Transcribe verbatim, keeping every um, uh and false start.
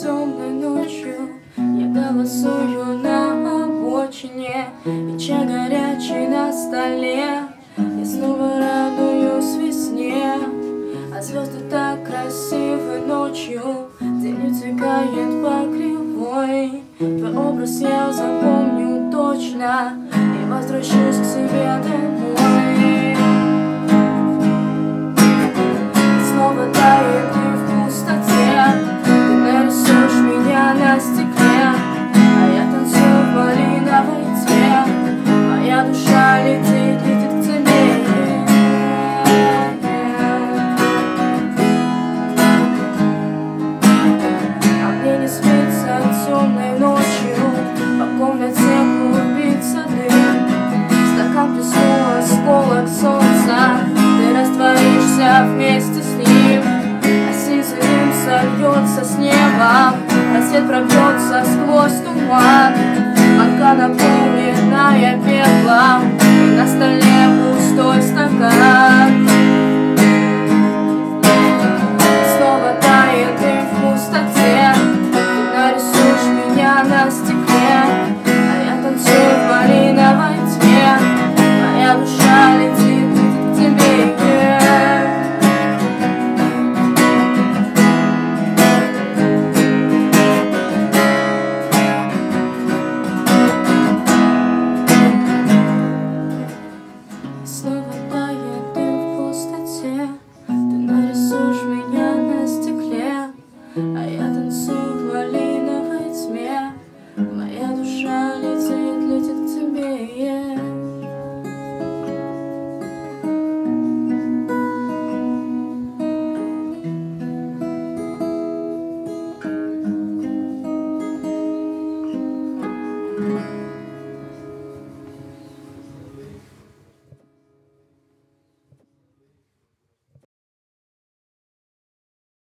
темной ночью я голосую на обочине, и чай горячий на столе. Я снова радуюсь весне, а звезды так красивы ночью. День утекает по кривой, твой образ я запомню точно и возвращусь к себе домой. Снова тает и в пустоте ты нарисуешь меня на стекле, а я танцую в малиновой тьме. Моя душа летит, летит к тебе. А мне не спится темной ночью, по комнате клубится дым. Стакан плеснула осколок солнца, ты растворишься вместе с ним. А сизый дым сольется с неба, рассвет пробьется сквозь туман. Банка наполненная пеплом, и на столе пустой стакан.